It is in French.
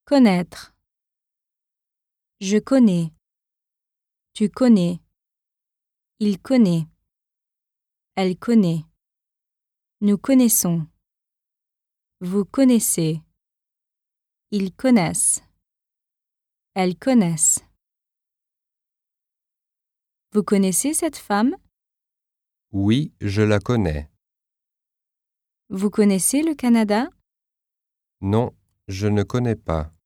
Connaître. Je connais. Tu connais. Il connaît. Elle connaît. Nous connaissons. Vous connaissez. Ils connaissent. Elles connaissent. Vous connaissez cette femme? Oui, je la connais. Vous connaissez le Canada? Non, je ne connais pas.